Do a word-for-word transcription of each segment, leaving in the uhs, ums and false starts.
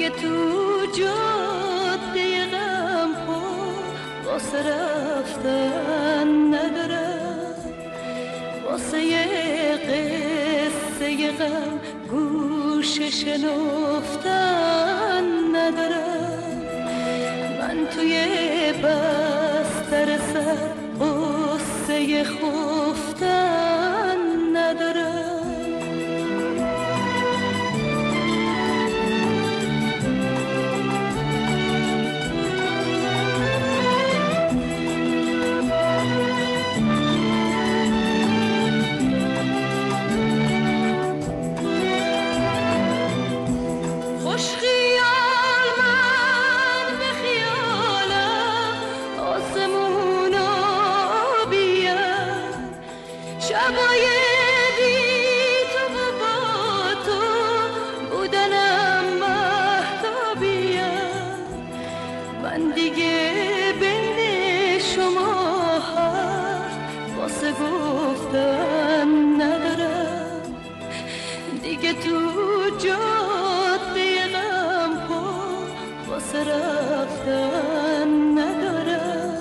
دیگه تو جاده غم ها واسه رفتن ندارم، واسه یه قصه غم گوش شنفتن ندارم. من توی بستر سر قصه خفتن ندارم. شبای بی تو و با تو بودنم مهتابیم. من دیگه بین شما حرف واسه گفتن ندارم، دیگه تو جاده غم ها واسه رفتن ندارم.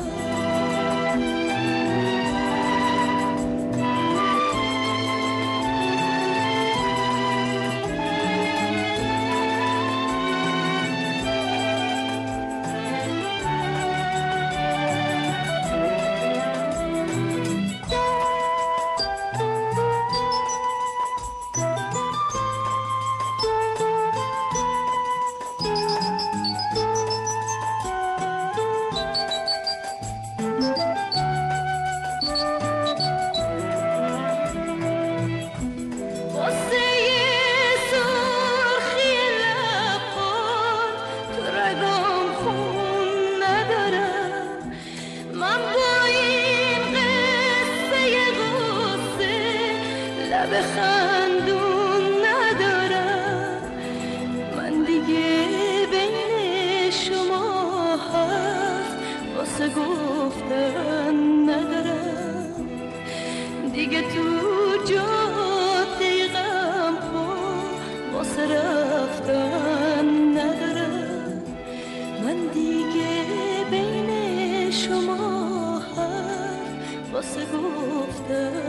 لب خندون ندارم، من دیگه بین شما حرف واسه گفتن ندارم، دیگه تو جاده غم ها واسه رفتن ندارم. من دیگه بین شما حرف واسه گفتن